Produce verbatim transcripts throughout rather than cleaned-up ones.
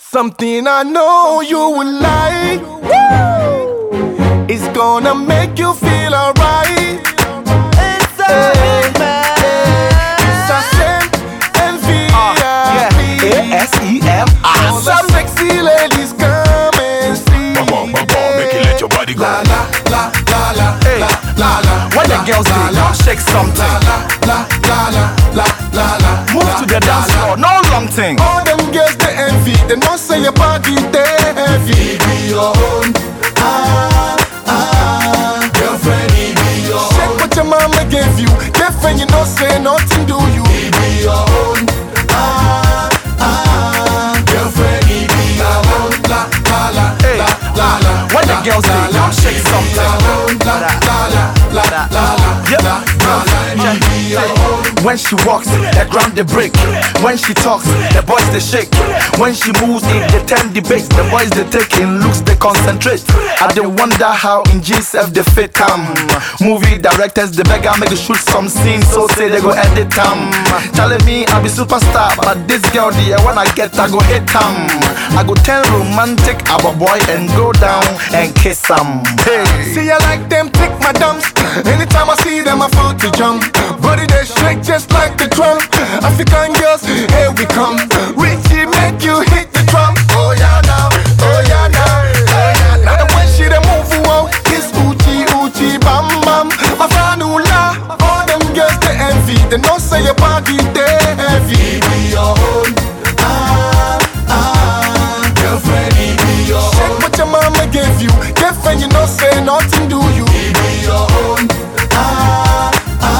Something I know you will like. Woo! It's gonna make you feel alright. It's alright, man. It's a Sem and V I P. A S E M. All the sexy ladies come and see. Make it let your body go. La la la la la la la la. When the girls say, come shake something. La la la la la la la. Move to the dance floor, no long thing. All them girls they envy, they don't say your body they heavy. It be your own, ah ah. Girlfriend, it be your own. Check what your mama gave you. Girlfriend, you don't say nothing, do you? It be your own, ah ah. Girlfriend, it be your own. La la la la la la. When the girls say, come shake something. La la la la la la la. When she walks, the ground they break. When she talks, the boys they shake. When she moves, it they turn the bass. The boys they take in looks, they concentrate. I they wonder how in G F they fit come. Movie directors, they beg I make shoot some scenes, so say they go edit them. Telling me I be superstar, but this girl the when I get I go hit them. I go tell romantic our boy and go down and kiss them. Hey, see I like them tick my dumps. Anytime I see them I fall to jump. Body they shake just like the drum. African girls, here we come. Richie make you hit the drum. Oh yeah now, oh yeah now, oh yeah now. Now when she dey move wow, it's Uchi Uchi bam bam. My fanula, all them girls they envy. They know say your body they heavy. It be your own, ah ah. Girlfriend, it be your own. Check what your mama gave you. Girlfriend, you know say nothing do you. It be your own, ah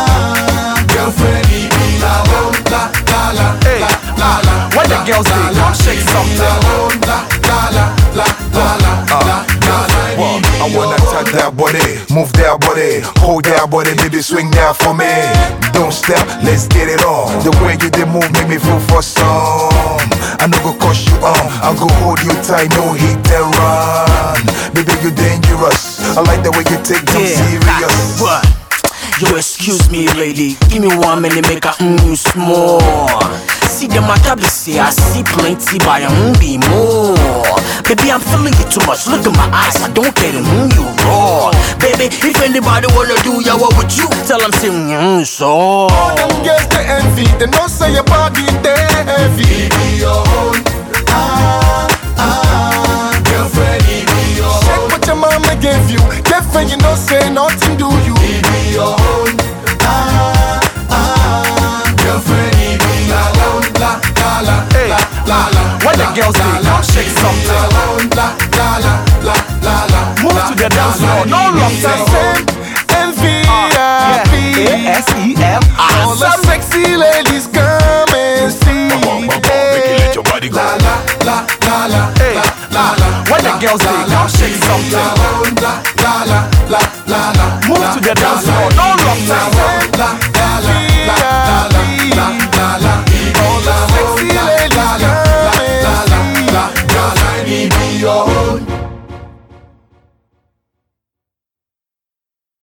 ah. Girlfriend, it be your own. La la la la la la. when the girls say, come shake something. La la la la la la la la. I wanna touch that body, move that body, hold that body, baby swing that for me. Don't step, let's get it on. The way you dey move make me feel for some. I no go cost you on, I go hold you tight, no hit and run. Baby you dangerous, I like the way you take them serious. What? Yo, excuse me, lady. Give me one minute, make a mm you small. See the matter be say I see plenty, but I won't be more. Baby, I'm feeling you too much. Look at my eyes, I don't get it, mm, you raw. Baby, if anybody wanna do ya, what would you tell them? Say, mm, so. All them girls they envy, they know say your body they heavy. It be your own, ah ah. Girlfriend, it be your own. Check what your mama gave you. Girlfriend, you know say nothing do you. It be your own, ah ah. Girlfriend, it be your own. La la la la la la. When the girls say, come shake something. La la la la la la. Move to the dance floor, no long thing. Sem and V I P. A S E M. All the sexy ladies come and see. Make it let your body go. La la la la la la la la. When the girls say, come shake something. La la la la la la la. Move to the dance floor, no long thing. La